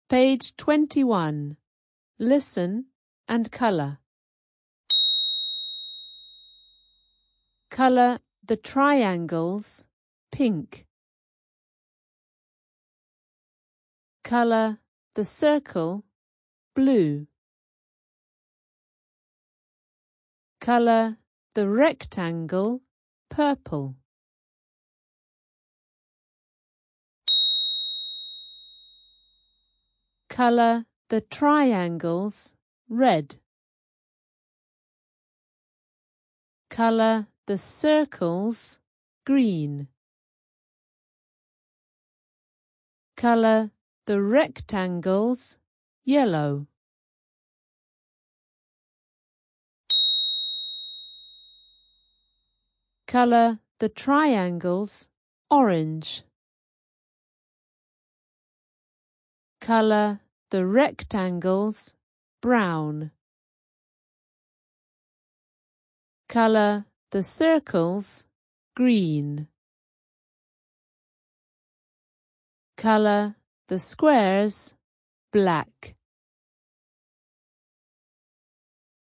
Page 21. Listen and colour. Colour the triangles pink. Colour the circle blue. Colour the rectangle purple. Colour the triangles red. Colour the circles green. Colour the rectangles yellow. Colour the triangles orange. Colour the rectangles brown. Colour the circles green. Colour the squares black.